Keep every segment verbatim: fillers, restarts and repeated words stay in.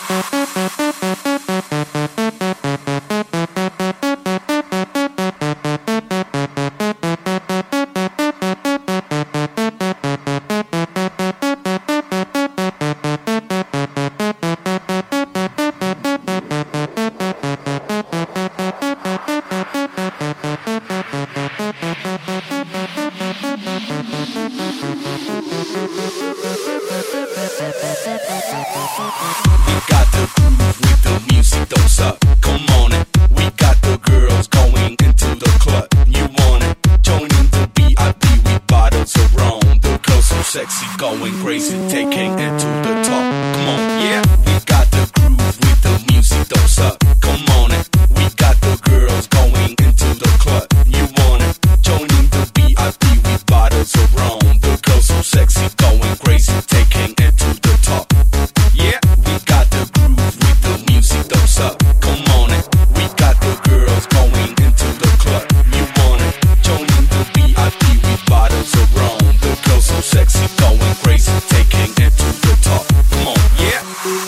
got the groove with the music, those up. Come on it. We got the girls going into the club. You want it? Joining the V I P with bottles of rum. The girls so sexy, going crazy, taking it to the top. Come on, yeah. We got the groove with the music, those up. Come on it. We got the girls going into the club. You want it? Joining the V I P with bottles of rum. The girls so sexy, going crazy, taking it to the top. Yeah, we got the groove with the music, those up. Come on it. We got the girls going into the club. You want it? Joining the V I P with bottles of rum. The girls so sexy, going crazy, taking it to the top. Come on, yeah.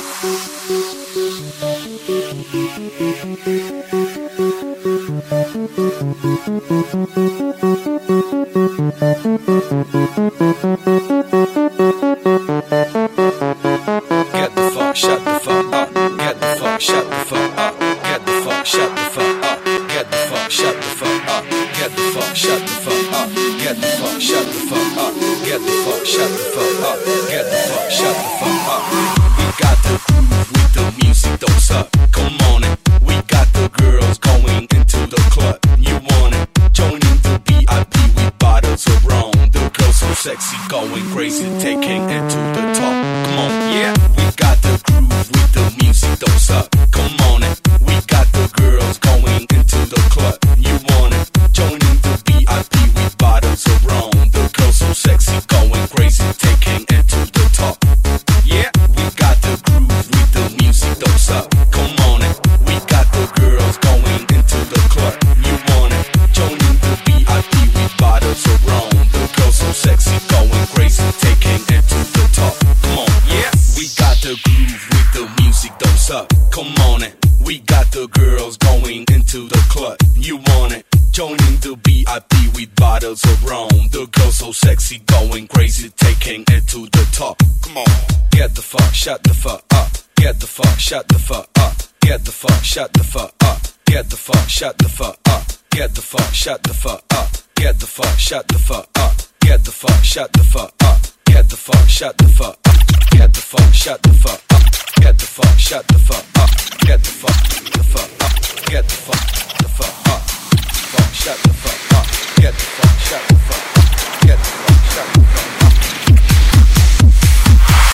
Get the fuck, shut the fuck up. Get the fuck, shut the fuck up. Get the fuck, shut the fuck up. Get the fuck, shut the fuck up. Get the fuck, shut the fuck up. Get the fuck, shut the fuck up. Get the fuck, shut the fuck up. Get the fuck, shut the fuck up. We got the groove with the music, those up. Come on it. We got the girls going into the club. You want it? Joining the V I P with bottles of rum. The girls so sexy, going crazy, taking it to the top. Come on, yeah. We got the groove with the music, those up. Come on it. We got the girls going into the club. You want it? Joining the V I P with bottles of rum. The girls so sexy, going crazy, taking it to the top. Yeah, we got the groove with the music, those up. Come on it. We got the girls going into the club. You want it? Joining the V I P with bottles of rum. The girls so sexy, going crazy, taking it to the top. Come on, yeah. We got the groove with the music, those up. Come on it. We got the girls going into the club. You want it? Joining the V I P with bottles of rum. The girls so sexy, going crazy, taking it to the top. Come on. Get the fuck, shut the fuck up. Get the fuck, shut the fuck up. Get the fuck, shut the fuck up. Get the fuck, shut the fuck up. Get the fuck, shut the fuck up. Get the fuck, shut the fuck up. Get the fuck, shut the fuck up. Get the fuck, shut the fuck up. Get the fuck, shut the fuck up. Get the fuck, shut the fuck up. Get the fuck, the fuck up. Get the fuck, the fuck up. Fuck, shut the fuck up. Get the fuck, shut the fuck up.